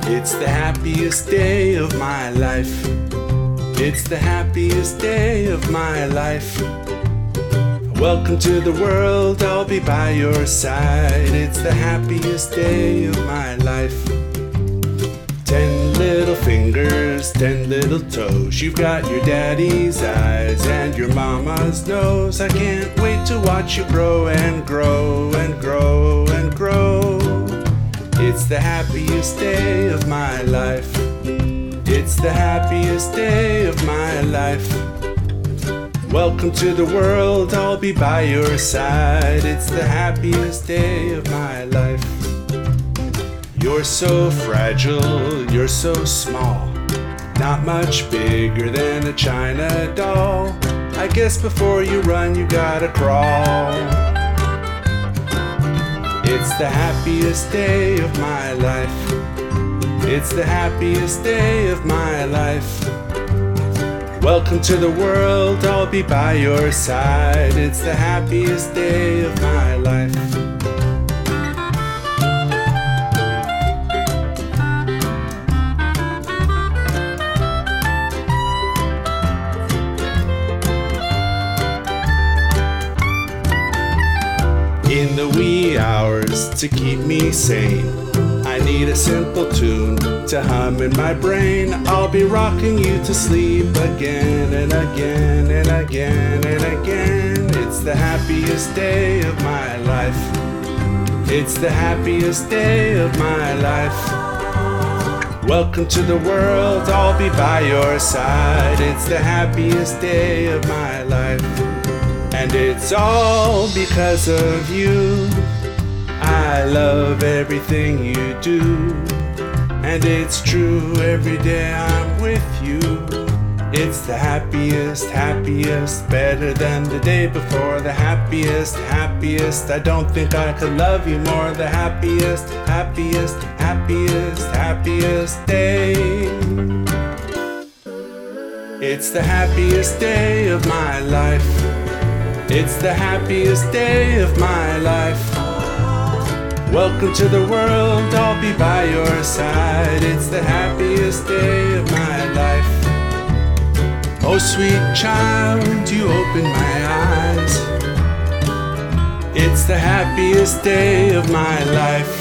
It's the happiest day of my life. It's the happiest day of my life. Welcome to the world, I'll be by your side. It's the happiest day of my life. 10 little fingers, 10 little toes. You've got your daddy's eyes and your mama's nose. I can't wait to watch you grow and grow and grow and grow. It's the happiest day of my life. It's the happiest day of my life. Welcome to the world, I'll be by your side. It's the happiest day of my life. You're so fragile, you're so small, not much bigger than a China doll. I guess before you run you gotta crawl. It's the happiest day of my life. It's the happiest day of my life. Welcome to the world, I'll be by your side. It's the happiest day of my life. In the wee hours to keep me sane, I need a simple tune to hum in my brain. I'll be rocking you to sleep again and again and again and again. It's the happiest day of my life. It's the happiest day of my life. Welcome to the world, I'll be by your side. It's the happiest day of my life. And it's all because of you. I love everything you do, and it's true every day I'm with you. It's the happiest, happiest, better than the day before. The happiest, happiest, I don't think I could love you more. The happiest, happiest, happiest, happiest day. It's the happiest day of my life. It's the happiest day of my life. Welcome to the world, I'll be by your side. It's the happiest day of my life. Oh sweet child, you open my eyes. It's the happiest day of my life.